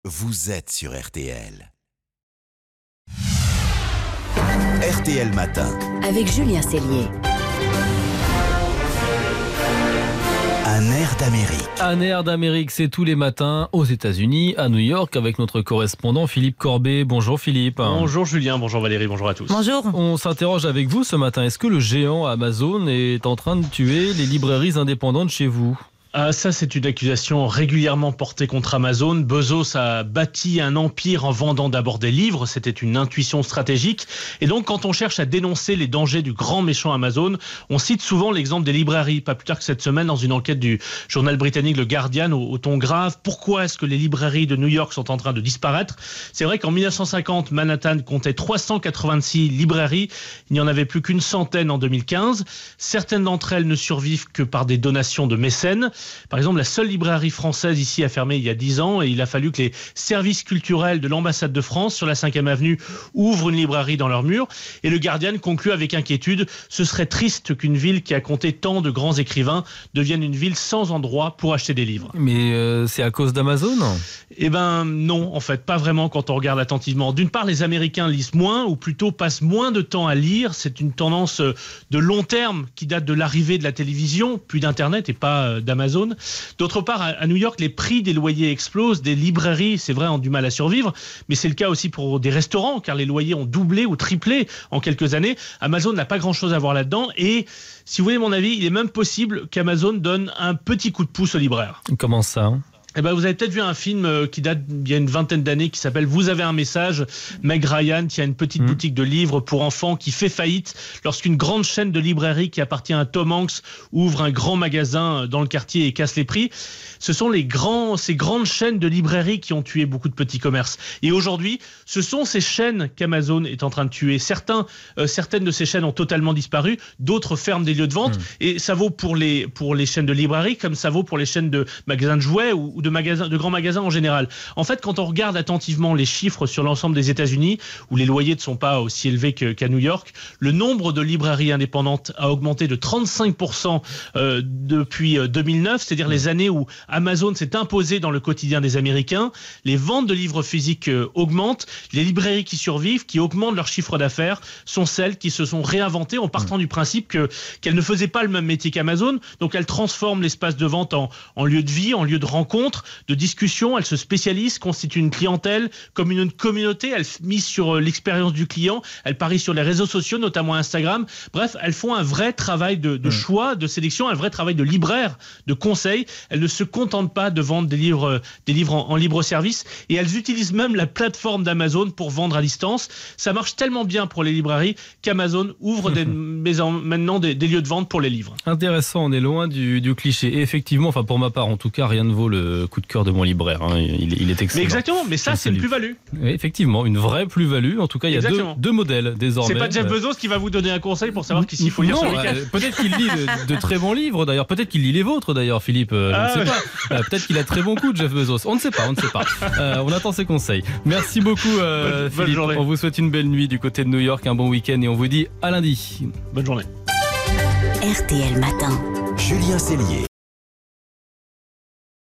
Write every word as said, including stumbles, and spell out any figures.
vous êtes sur R T L. R T L Matin. Avec Julien Cellier. Un air d'Amérique. Un air d'Amérique, c'est tous les matins aux États-Unis, à New York, avec notre correspondant Philippe Corbet. Bonjour Philippe. Bonjour Julien, bonjour Valérie, bonjour à tous. Bonjour. On s'interroge avec vous ce matin. Est-ce que le géant Amazon est en train de tuer les librairies indépendantes chez vous ? Ah, ça, c'est une accusation régulièrement portée contre Amazon. Bezos a bâti un empire en vendant d'abord des livres. C'était une intuition stratégique. Et donc, quand on cherche à dénoncer les dangers du grand méchant Amazon, on cite souvent l'exemple des librairies. Pas plus tard que cette semaine, dans une enquête du journal britannique Le Guardian, au, au ton grave. Pourquoi est-ce que les librairies de New York sont en train de disparaître ? C'est vrai qu'en dix-neuf cent cinquante, Manhattan comptait trois cent quatre-vingt-six librairies. Il n'y en avait plus qu'une centaine en deux mille quinze. Certaines d'entre elles ne survivent que par des donations de mécènes. Par exemple, la seule librairie française ici a fermé il y a dix ans et il a fallu que les services culturels de l'ambassade de France sur la cinquième avenue ouvrent une librairie dans leurs murs. Et le Guardian conclut avec inquiétude, ce serait triste qu'une ville qui a compté tant de grands écrivains devienne une ville sans endroit pour acheter des livres. Mais euh, c'est à cause d'Amazon ? Eh ben non, en fait, pas vraiment quand on regarde attentivement. D'une part, les Américains lisent moins, ou plutôt passent moins de temps à lire. C'est une tendance de long terme qui date de l'arrivée de la télévision, puis d'Internet et pas d'Amazon. D'autre part, à New York, les prix des loyers explosent. Des librairies, c'est vrai, ont du mal à survivre, mais c'est le cas aussi pour des restaurants, car les loyers ont doublé ou triplé en quelques années. Amazon n'a pas grand-chose à voir là-dedans, et si vous voulez mon avis, il est même possible qu'Amazon donne un petit coup de pouce aux libraires. Comment ça ? Eh ben, vous avez peut-être vu un film qui date d'il y a une vingtaine d'années qui s'appelle « Vous avez un message ». Meg Ryan tient une petite mmh. boutique de livres pour enfants qui fait faillite lorsqu'une grande chaîne de librairie qui appartient à Tom Hanks ouvre un grand magasin dans le quartier et casse les prix. Ce sont les grands, ces grandes chaînes de librairies qui ont tué beaucoup de petits commerces. Et aujourd'hui, ce sont ces chaînes qu'Amazon est en train de tuer. Certains, euh, certaines de ces chaînes ont totalement disparu, d'autres ferment des lieux de vente. Mmh. Et ça vaut pour les, pour les chaînes de librairie comme ça vaut pour les chaînes de magasins de jouets ou, ou de magasins, de grands magasins en général. En fait, quand on regarde attentivement les chiffres sur l'ensemble des États-Unis, où les loyers ne sont pas aussi élevés que, qu'à New York, le nombre de librairies indépendantes a augmenté de trente-cinq pour cent euh, depuis deux mille neuf, c'est-à-dire les années où Amazon s'est imposé dans le quotidien des Américains. Les ventes de livres physiques euh, augmentent. Les librairies qui survivent, qui augmentent leur chiffre d'affaires, sont celles qui se sont réinventées en partant mmh. du principe que, qu'elles ne faisaient pas le même métier qu'Amazon. Donc elles transforment l'espace de vente en, en lieu de vie, en lieu de rencontre, de discussion. Elles se spécialisent, constituent une clientèle comme une communauté. Elles misent sur l'expérience du client. Elles parient sur les réseaux sociaux, notamment Instagram. Bref, elles font un vrai travail de, de mmh. choix, de sélection, un vrai travail de libraire, de conseil. Elles ne se contentent pas de vendre des livres, des livres en, en libre service, et elles utilisent même la plateforme d'Amazon pour vendre à distance. Ça marche tellement bien pour les librairies qu'Amazon ouvre des, maisons, maintenant des, des lieux de vente pour les livres. Intéressant, on est loin du, du cliché. Et effectivement, enfin pour ma part en tout cas, rien ne vaut le coup de cœur de mon libraire. Hein. Il, il est excellent. Mais exactement, mais ça c'est une plus-value. Oui, effectivement, une vraie plus-value. En tout cas, il y a deux, deux modèles désormais. C'est pas Jeff Bezos qui va vous donner un conseil pour savoir qu'est-ce qu'il faut lire non, sur le week-end. Euh, peut-être qu'il lit de, de très bons livres d'ailleurs. Peut-être qu'il lit les vôtres d'ailleurs, Philippe. Euh, ah, je ne sais ouais. pas. Euh, peut-être qu'il a très bon coup de Jeff Bezos. On ne sait pas, on ne sait pas. Euh, on attend ses conseils. Merci beaucoup euh, bonne, Philippe. bonne on vous souhaite une belle nuit du côté de New York, un bon week-end et on vous dit à lundi. Bonne journée. R T L Matin. Julien Cellier.